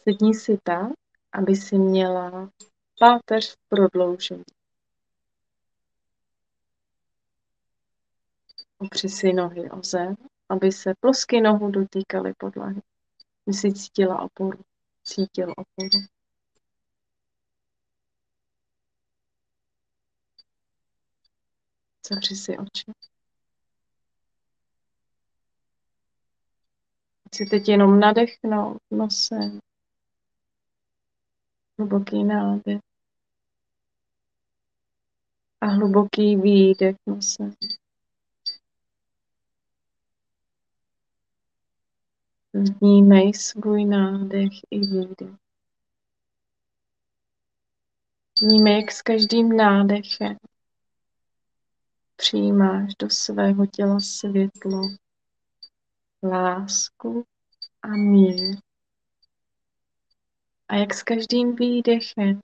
Sedni si tak, aby si měla páteř prodlouženou. Opři si nohy o zem, aby se plosky nohou dotýkaly podlahy. Aby si cítila oporu. Cítil oporu. Zavři si oči. Chci teď jenom nadechnout nosem. Hluboký nádech. A hluboký výdech nosem. Vnímej svůj nádech i výdech. Vnímej, jak s každým nádechem přijímáš do svého těla světlo, lásku a mír. A jak s každým výdechem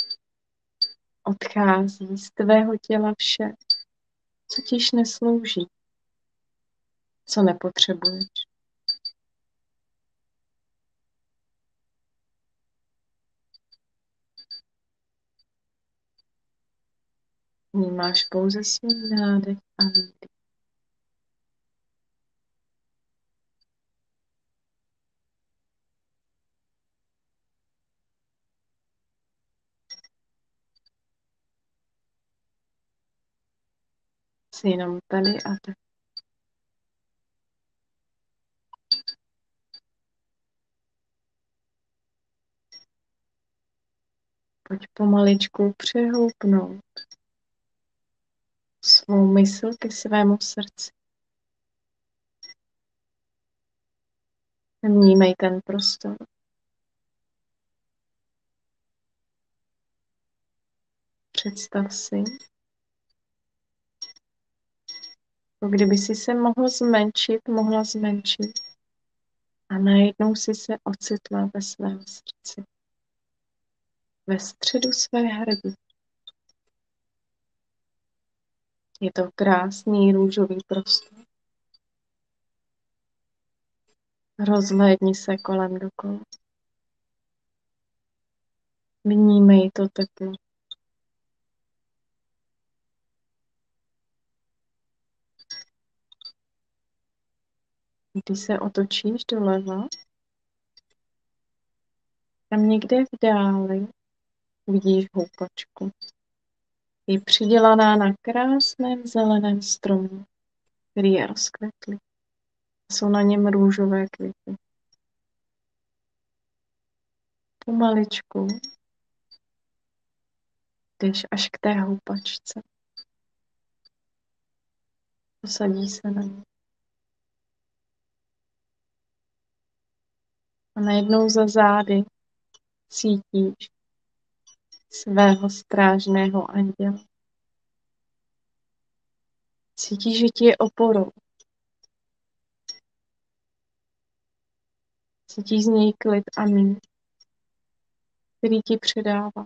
odchází z tvého těla vše, co ti již neslouží, co nepotřebuješ. Vnímáš pouze svůj nádech a výdech. Jsi jenom tady a tak. Pojď pomaličku přehoupnout svou mysl ke svému srdci. Vnímej ten prostor. Představ si, jako kdyby si se mohla zmenšit a najednou si se ocitla ve svém srdci. Ve středu své hrdi. Je to krásný růžový prostor. Rozhlédni se kolem dokola. Vnímej to teplo. Když se otočíš doleva, tam někde v dáli vidíš houpačku. Je přidělaná na krásném zeleném stromu, který je rozkvetlý. Jsou na něm růžové květy. Pomaličku jdeš až k té houpačce. Posadí se na ní. A najednou za zády cítíš svého strážného anděla. Cítíš, že ti je oporou. Cítíš z něj klid a mír, který ti předává.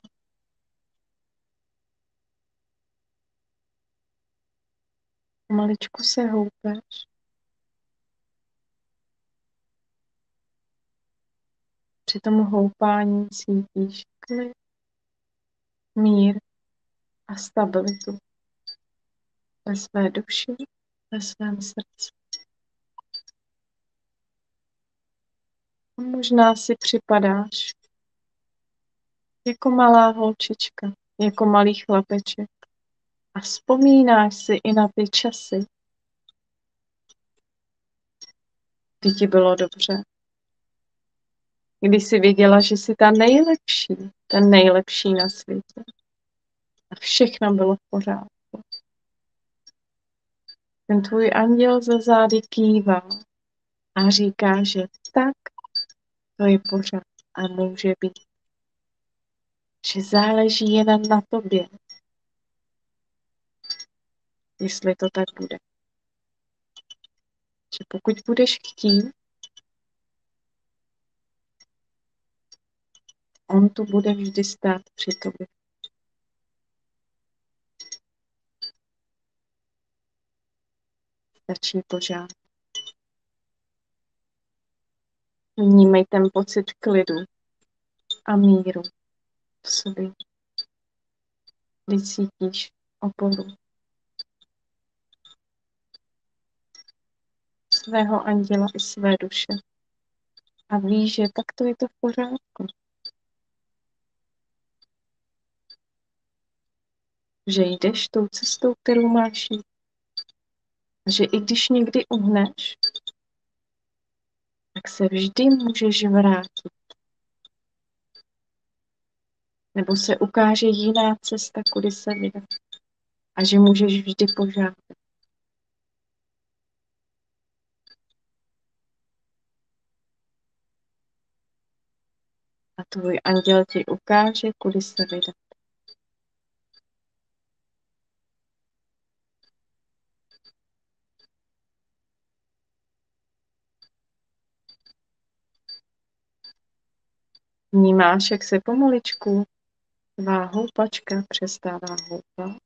Pomaličku se houpeš. Při tom houpání cítíš klid, mír a stabilitu ve své duši, ve svém srdci. A možná si připadáš jako malá holčička, jako malý chlapeček a vzpomínáš si i na ty časy, kdy ti bylo dobře, kdy jsi věděla, že jsi ta nejlepší, ten nejlepší na světě a všechno bylo v pořádku. Ten tvůj anděl za zády kývá a říká, že tak to je pořád a může být. Že záleží jen na tobě, jestli to tak bude. Že pokud budeš chtít, on tu bude vždy stát při tobě. Stačí požádat. Vnímej ten pocit klidu, a míru v sobě, kdy cítíš oporu svého anděla i své duše a víš, že takto je to v pořádku. Že jdeš tou cestou, kterou máš jít. A že i když někdy uhneš, tak se vždy můžeš vrátit. Nebo se ukáže jiná cesta, kudy se vydat. A že můžeš vždy požádat. A tvůj anděl ti ukáže, kudy se vydat. Vnímáš, jak se pomaličku tvá houpačka přestává houpat.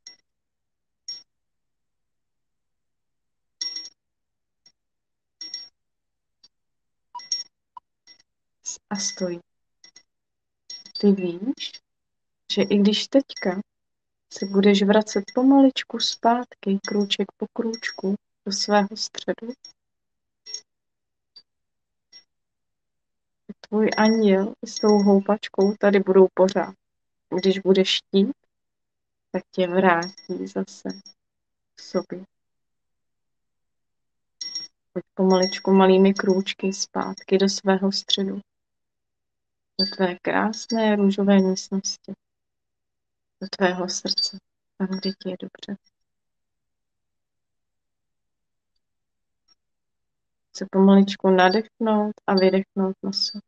A stojí. Ty víš, že i když teďka se budeš vracet pomaličku zpátky, krůček po krůčku, do svého středu, tvůj anděl s tou houpačkou tady budou pořád. Když budeš chtít, tak tě vrátí zase k sobě. Pojď pomaličku malými krůčky zpátky do svého středu. Do tvé krásné růžové místnosti. Do tvého srdce. Tam, kde ti je dobře. Se pomaličku nadechnout a vydechnout nosem.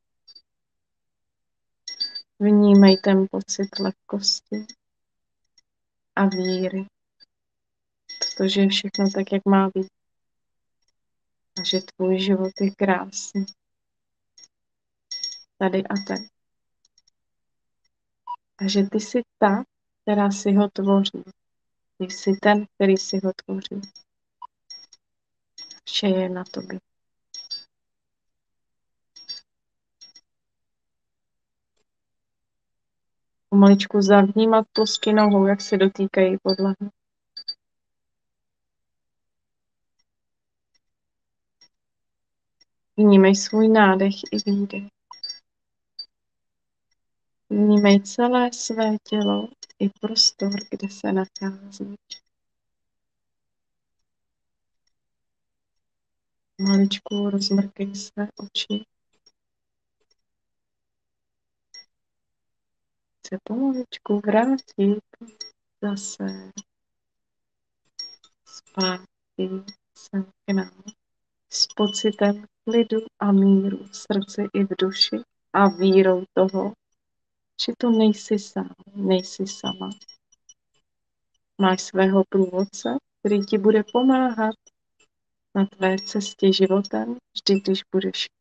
Vnímej ten pocit lehkosti a víry. Protože je všechno tak, jak má být. A že tvůj život je krásný. Tady a teď. A že ty jsi ta, která si ho tvoří. Ty jsi ten, který si ho tvoří. Vše je na tobě. Pomaličku zavnímat plosky nohou, jak se dotýkají podlahy. Vnímej svůj nádech i výdech. Vnímej celé své tělo i prostor, kde se nacházíš. Maličku rozmrkej své oči. Se pomaličku vrátit zase zpátky sem k nám. S pocitem klidu a míru v srdci i v duši a vírou toho, že to nejsi sám, nejsi sama. Máš svého průvodce, který ti bude pomáhat na tvé cestě životem, vždy, když budeš